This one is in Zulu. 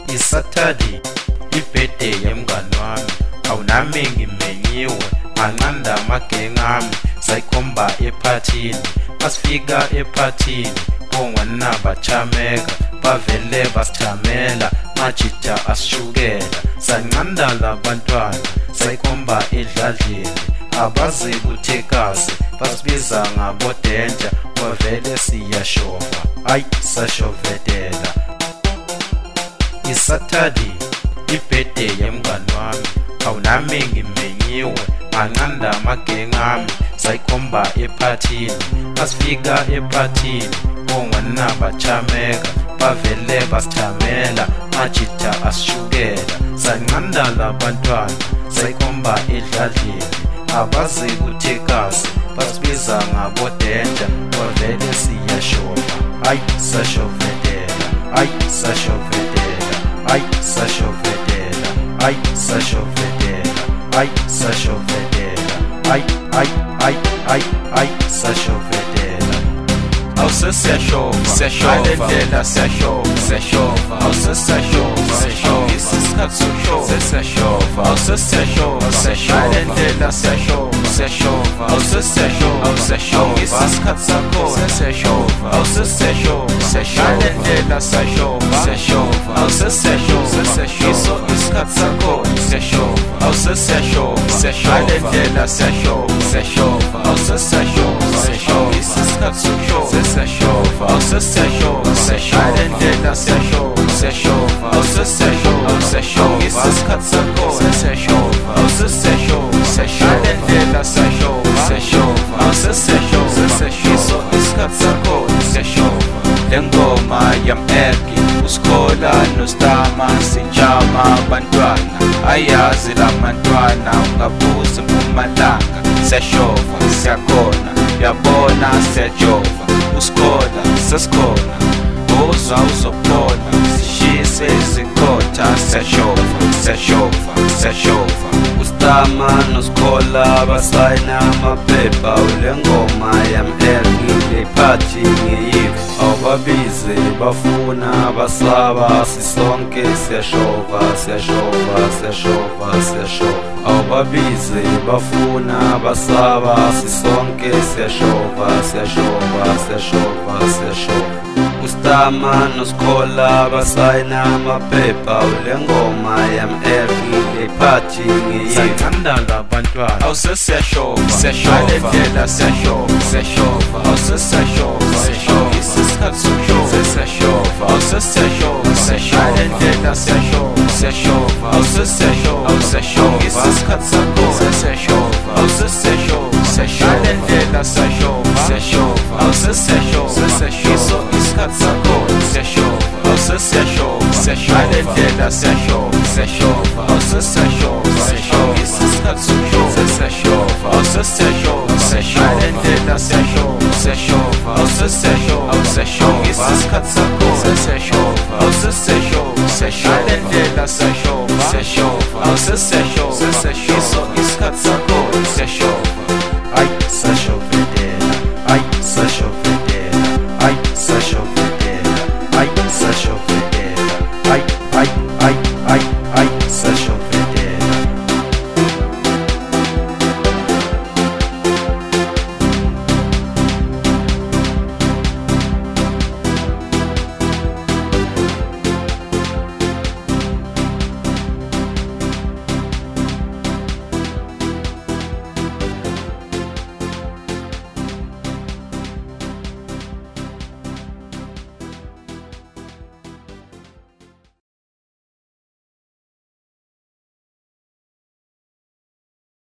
Isaturday ibirthday yemngani wami, awunami ngimenyiwe nganqanda amagenga ami sayikhomba ephathini. Masifika ephathini bongwana bachameka bavele basithamela majita asishukela sanqanda labantwana sayikhomba edladleni abazi kuthekazi basibiza ngabodenja wavele siyashova ayi sashovedela. Isaturday ibirthday yemngani wami, awunami ngimenyiwe nganqanda amagenga ami sayikhomba ephathini. Masifika ephathini bongwana bachameka bavele basithamela majita asishukela sanqanda labantwana sayikhomba edladleni abazi kuthekazi basibiza ngabodenja wavele siyashova ayi sashovedela ayi sashovedela ayi sashovedela ayi sashovedela ayi sashovedela ayi sashovedela. Siyashova alendlela siyashova awusesiyashova isikhathi sokushova siyashova alendlela siyashova awusesiyashova isikhathi sakhona siyashova awusesiyashova alendlela siyashova awusesiyashova iso isikhathi sakhona siyashova awusesiyashova alendlela siyashova awusesiyashova isikhathi sokushova siyashova awusesiyashova alendlela siyashova awusesiyashova isikhathi sakhona siyashova awusesiyashova alendlela siyashova awusesiyashova iso isikhathi sakhona siyashova. Lengoma yam-Ergi uSikhola noStama sijama abantwana ayazi lamantwana ungabuza eMpumalanga siyashova siyakhona yabona siyajova uSikhola sesikhona uzwa uzobona sishise izinkotha siyashova uStama noSikhola basayina amaphepha ulengoma yam-Ergi lephathi ngeyivu awubabize bafuna basaba sisonke siyashova awubabize bafuna basaba sisonke siyashova uStama noSikhola basayina amaphepha ulengoma yam-Ergi lephathi ngeyivu sanqanda labantwana awusesiyashova alendlela siyashova awusesiyashova isikhathi sokushova siyashova awusesiyashova alendlela siyashova awusesiyashova isikhathi sakhona siyashova awusesiyashova alendlela siyashova awusesiyashova iso isikhathi sakhona siyashova awusesiyashova alendlela siyashova awusesiyashova isikhathi sokushova siyashova awusesiyashova alendlela siyashova awusesiyashova isikhathi sakhona siyashova awusesiyashova alendlela siyashova awusesiyashova iso isikhathi sakhona